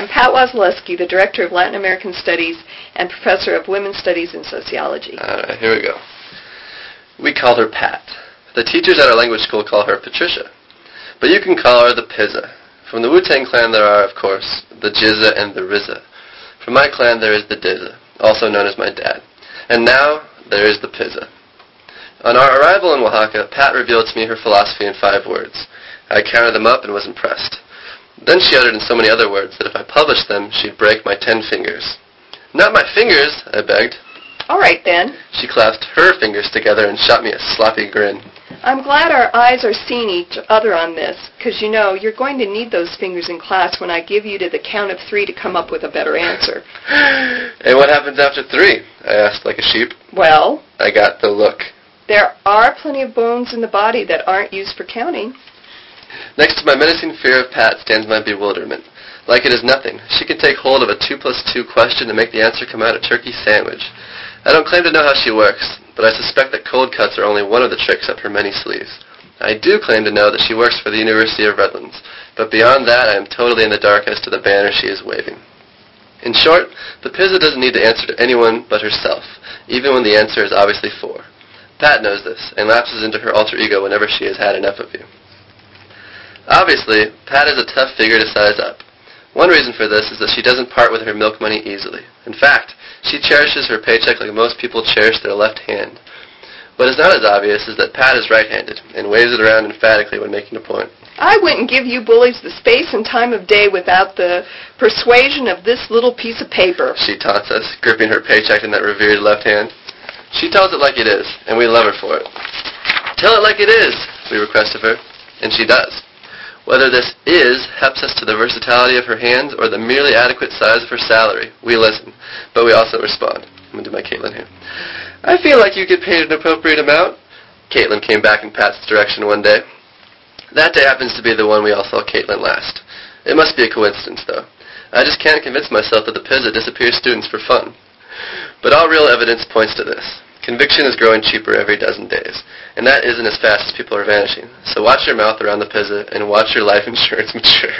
I'm Pat Wasilewski, the Director of Latin American Studies and Professor of Women's Studies and Sociology. All right, here we go. We call her Pat. The teachers at our language school call her Patricia. But you can call her the Pizza. From the Wu-Tang Clan there are, of course, the Jizza and the Rizza. From my clan there is the Dizza, also known as my dad. And now there is the Pizza. On our arrival in Oaxaca, Pat revealed to me her philosophy in 5 words. I counted them up and was impressed. Then she uttered in so many other words that if I published them, she'd break my 10 fingers. Not my fingers, I begged. All right, then. She clasped her fingers together and shot me a sloppy grin. I'm glad our eyes are seeing each other on this, because, you know, you're going to need those fingers in class when I give you to the count of 3 to come up with a better answer. And what happens after 3? I asked like a sheep. Well? I got the look. There are plenty of bones in the body that aren't used for counting. Next to my menacing fear of Pat stands my bewilderment. Like it is nothing, she can take hold of a 2 plus 2 question and make the answer come out a turkey sandwich. I don't claim to know how she works, but I suspect that cold cuts are only one of the tricks up her many sleeves. I do claim to know that she works for the University of Redlands, but beyond that I am totally in the dark as to the banner she is waving. In short, the Pizza doesn't need to answer to anyone but herself, even when the answer is obviously 4. Pat knows this, and lapses into her alter ego whenever she has had enough of you. Obviously, Pat is a tough figure to size up. One reason for this is that she doesn't part with her milk money easily. In fact, she cherishes her paycheck like most people cherish their left hand. What is not as obvious is that Pat is right-handed and waves it around emphatically when making a point. I wouldn't give you bullies the space and time of day without the persuasion of this little piece of paper. She taunts us, gripping her paycheck in that revered left hand. She tells it like it is, and we love her for it. Tell it like it is, we request of her, and she does. Whether this helps us to the versatility of her hands or the merely adequate size of her salary, we listen, but we also respond. I'm going to do my Caitlin here. I feel like you get paid an appropriate amount. Caitlin came back in Pat's direction one day. That day happens to be the one we all saw Caitlin last. It must be a coincidence, though. I just can't convince myself that the Pizza disappears students for fun. But all real evidence points to this. Conviction is growing cheaper every dozen days, and that isn't as fast as people are vanishing. So watch your mouth around the Pizza and watch your life insurance mature.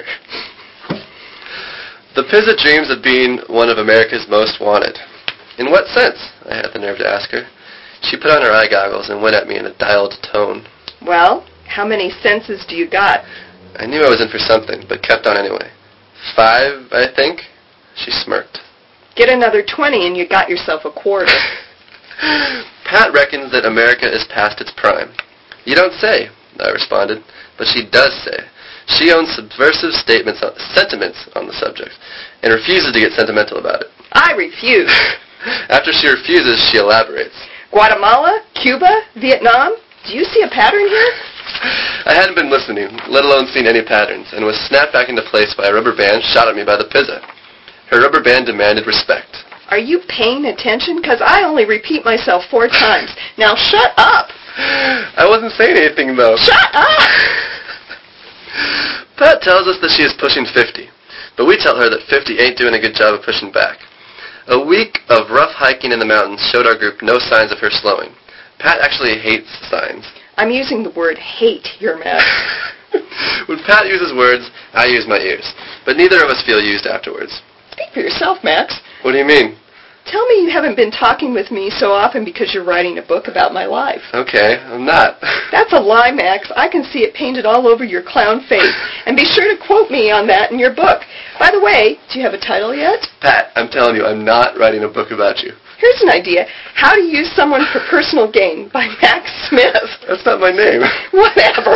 The Pizza dreams of being one of America's most wanted. In what sense? I had the nerve to ask her. She put on her eye goggles and went at me in a dialed tone. Well, how many senses do you got? I knew I was in for something, but kept on anyway. 5, I think? She smirked. Get another 20 and you got yourself a quarter. Pat reckons that America is past its prime. You don't say, I responded, but she does say. She owns subversive sentiments on the subject, and refuses to get sentimental about it. I refuse. After she refuses, she elaborates. Guatemala? Cuba? Vietnam? Do you see a pattern here? I hadn't been listening, let alone seen any patterns, and was snapped back into place by a rubber band shot at me by the Pizza. Her rubber band demanded respect. Are you paying attention? Because I only repeat myself 4 times. Now shut up. I wasn't saying anything, though. Shut up! Pat tells us that she is pushing 50, but we tell her that 50 ain't doing a good job of pushing back. A week of rough hiking in the mountains showed our group no signs of her slowing. Pat actually hates signs. I'm using the word hate, Your Mass. When Pat uses words, I use my ears, but neither of us feel used afterwards. Speak for yourself, Max. What do you mean? Tell me you haven't been talking with me so often because you're writing a book about my life. Okay, I'm not. That's a lie, Max. I can see it painted all over your clown face. And be sure to quote me on that in your book. By the way, do you have a title yet? Pat, I'm telling you, I'm not writing a book about you. Here's an idea. How to Use Someone for Personal Gain by Max Smith. That's not my name. Whatever.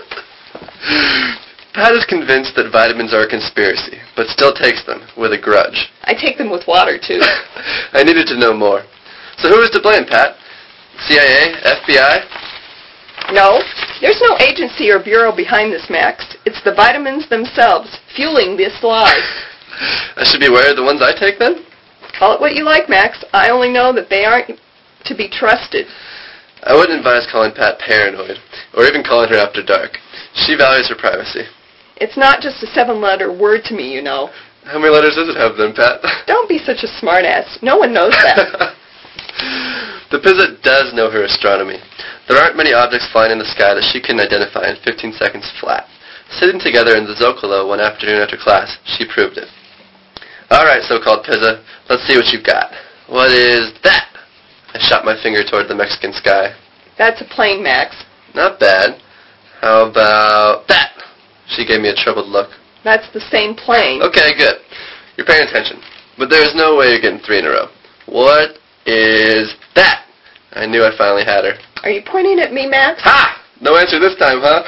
Pat is convinced that vitamins are a conspiracy, but still takes them, with a grudge. I take them with water, too. I needed to know more. So who is to blame, Pat? CIA? FBI? No, there's no agency or bureau behind this, Max. It's the vitamins themselves, fueling this lie. I should be aware of the ones I take, then? Call it what you like, Max. I only know that they aren't to be trusted. I wouldn't advise calling Pat paranoid, or even calling her after dark. She values her privacy. It's not just a 7-letter word to me, you know. How many letters does it have, then, Pat? Don't be such a smartass. No one knows that. The Pizza does know her astronomy. There aren't many objects flying in the sky that she can identify in 15 seconds flat. Sitting together in the Zocalo one afternoon after class, she proved it. All right, so-called Pizza. Let's see what you've got. What is that? I shot my finger toward the Mexican sky. That's a plane, Max. Not bad. How about that? She gave me a troubled look. That's the same plane. Okay, good. You're paying attention. But there's no way you're getting 3 in a row. What is that? I knew I finally had her. Are you pointing at me, Max? Ha! No answer this time, huh?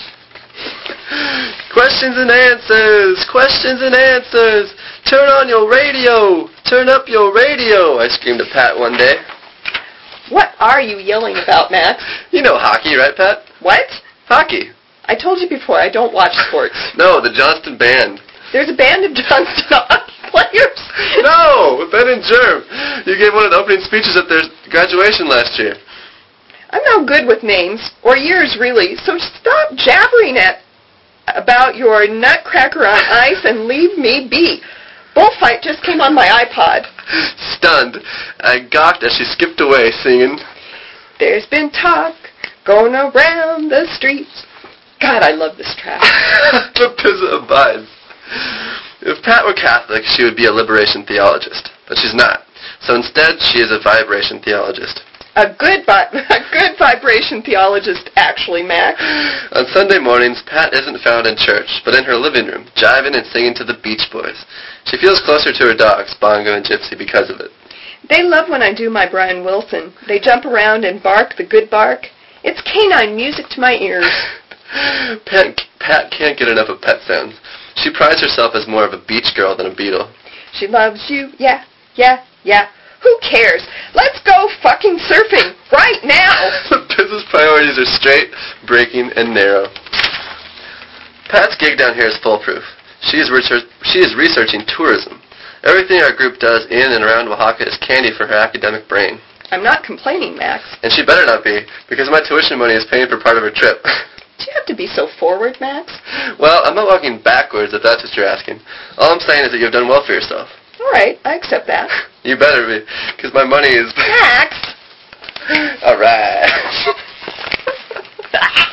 Questions and answers! Questions and answers! Turn on your radio! Turn up your radio! I screamed at Pat one day. What are you yelling about, Max? You know hockey, right, Pat? What? Hockey. I told you before, I don't watch sports. No, the Johnston Band. There's a band of Johnston hockey players. No, Ben and Germ. You gave one of the opening speeches at their graduation last year. I'm no good with names, or years really, so stop jabbering about your nutcracker on ice and leave me be. Bullfight just came on my iPod. Stunned, I gawked as she skipped away, singing, There's been talk going around the streets. God, I love this track. The Pizza abides. If Pat were Catholic, she would be a liberation theologist, but she's not. So instead, she is a vibration theologist. A good vibration theologist, actually, Max. On Sunday mornings, Pat isn't found in church, but in her living room, jiving and singing to the Beach Boys. She feels closer to her dogs, Bongo and Gypsy, because of it. They love when I do my Brian Wilson. They jump around and bark the good bark. It's canine music to my ears. Pat can't get enough of pet sounds. She prides herself as more of a beach girl than a beetle. She loves you, yeah, yeah, yeah. Who cares? Let's go fucking surfing right now. Pizza's priorities are straight, breaking, and narrow. Pat's gig down here is foolproof. She is researching tourism. Everything our group does in and around Oaxaca is candy for her academic brain. I'm not complaining, Max. And she better not be, because my tuition money is paying for part of her trip. Do you have to be so forward, Max? Well, I'm not walking backwards, if that's what you're asking. All I'm saying is that you've done well for yourself. All right, I accept that. You better be, because my money is... Max! All right.